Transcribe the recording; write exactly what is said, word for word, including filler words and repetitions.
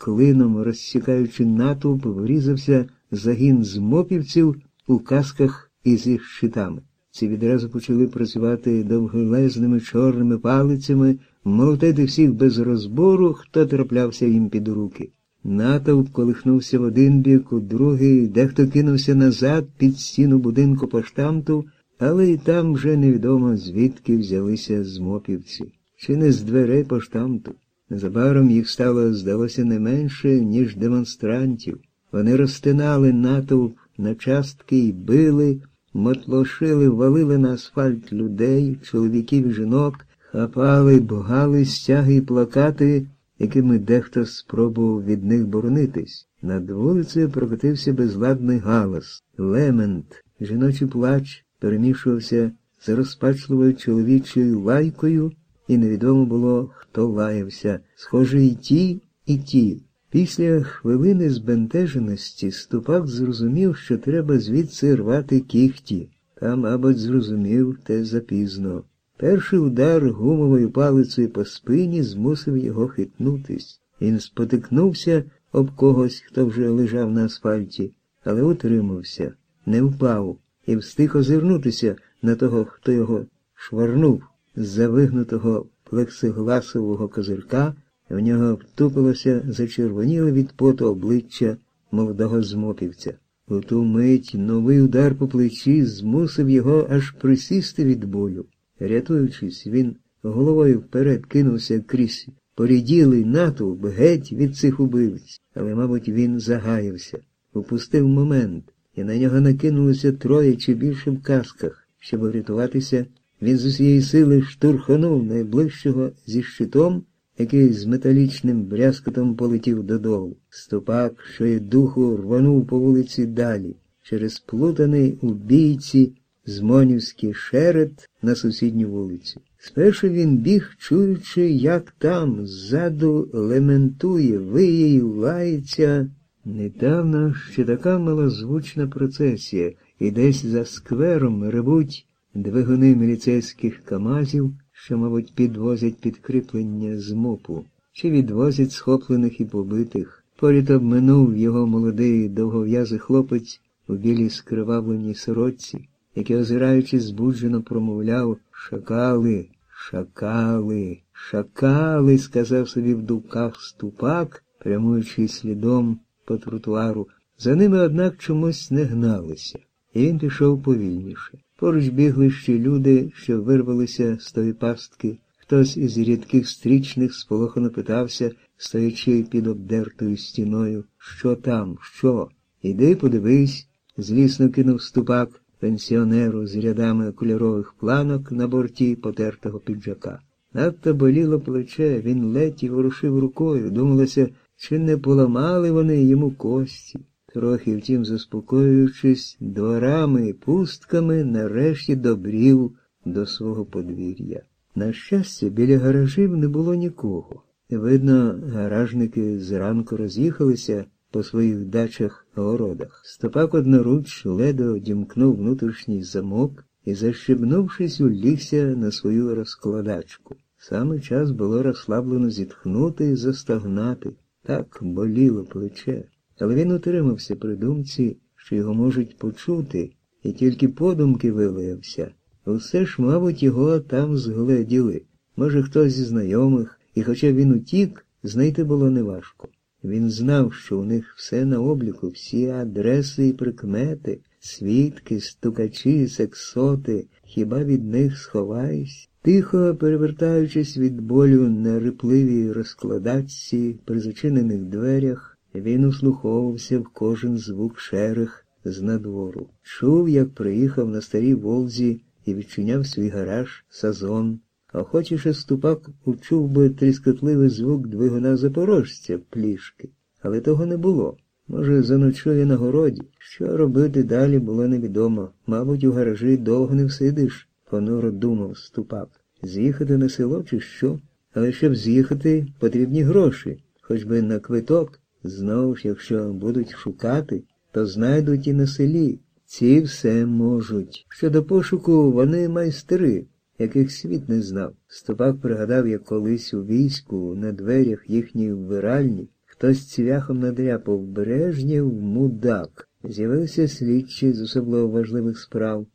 клином розсікаючи натовп, врізався загін змопівців у касках із їх щитами. Ці відразу почали працювати довголезними чорними палицями, молотити всіх без розбору, хто траплявся їм під руки. Натовп колихнувся в один бік, у другий, дехто кинувся назад під стіну будинку поштамту, але і там вже невідомо, звідки взялися змопівці. Чи не з дверей поштамту. Незабаром їх стало, здалося, не менше, ніж демонстрантів. Вони розтинали натовп на частки й били, мотлошили, валили на асфальт людей, чоловіків і жінок, хапали, богали стяги й плакати, якими дехто спробував від них боронитись. Над вулицею прокотився безладний галас, лемент, жіночий плач перемішувався з розпачливою чоловічою лайкою, і невідомо було, хто лаявся. Схоже, і ті, і ті. Після хвилини збентеженості Ступак зрозумів, що треба звідси рвати кіхті. Та, мабуть, зрозумів те запізно. Перший удар гумовою палицею по спині змусив його хитнутись. Він спотикнувся об когось, хто вже лежав на асфальті, але утримався, не впав і встиг озирнутися на того, хто його шварнув. З-за вигнутого плексигласового козирка в нього втупилося зачервоніле від поту обличчя молодого змопівця. У ту мить новий удар по плечі змусив його аж присісти від болю. Рятуючись, він головою вперед кинувся крізь поріділий натовп геть від цих убивць. Але, мабуть, він загаявся, упустив момент, і на нього накинулося троє чи більше в касках. Щоб врятуватися, він з усієї сили штурхонув найближчого зі щитом, який з металічним брязкотом полетів додолу. Ступак, що є духу, рванув по вулиці далі, через плутаний у бійці змонівський шерет на сусідню вулицю. Спершу він біг, чуючи, як там, ззаду, лементує, виє й лається. Недавно ще така малозвучна процесія, і десь за сквером ревуть двигуни міліцейських камазів, що, мабуть, підвозять підкріплення з мопу, чи відвозять схоплених і побитих. Поряд обминув його молодий довгов'язий хлопець у білій скривавленій сорочці, який, озираючись, збуджено промовляв «Шакали, шакали, шакали», сказав собі в думках Ступак, прямуючи слідом по тротуару. За ними, однак, чомусь не гналися, і він пішов повільніше. Поруч бігли ще люди, що вирвалися з тої пастки. Хтось із рідких стрічних сполохано питався, стоячи під обдертою стіною, що там, що? Іди подивись, злісно кинув Ступак пенсіонеру з рядами кольорових планок на борті потертого піджака. Надто боліло плече, він ледь і ворушив рукою, думалося, чи не поламали вони йому кості. Трохи, втім, заспокоюючись, дворами і пустками, нарешті добрів до свого подвір'я. На щастя, біля гаражів не було нікого. Видно, гаражники зранку роз'їхалися по своїх дачах-городах. Ступак одноруч ледо одімкнув внутрішній замок і, защебнувшись, улігся на свою розкладачку. Саме час було розслаблено зітхнути і застогнати. Так боліло плече. Але він утримався при думці, що його можуть почути, і тільки подумки вилаявся. Усе ж, мабуть, його там згледіли. Може, хтось зі знайомих, і хоча він утік, знайти було неважко. Він знав, що у них все на обліку, всі адреси і прикмети, свідки, стукачі, сексоти, хіба від них сховаєшся? Тихо, перевертаючись від болю на рипливій розкладачці при зачинених дверях, він услуховувався в кожен звук шерех з надвору. Чув, як приїхав на старій Волзі і відчиняв свій гараж Сазон. Охочіше Ступак учув би тріскотливий звук двигуна запорожця плішки. Але того не було. Може, заночує на городі. Що робити далі, було невідомо. Мабуть, у гаражі довго не всидиш, понуро думав Ступак. З'їхати на село чи що? Але щоб з'їхати, потрібні гроші, хоч би на квиток. Знову ж, якщо будуть шукати, то знайдуть і на селі. Ці все можуть. Щодо пошуку, вони майстри, яких світ не знав. Ступак пригадав, як колись у війську на дверях їхньої вбиральні Хтось цвяхом надряпав: Брежнєв – мудак. З'явилися слідчі з особливо важливих справ.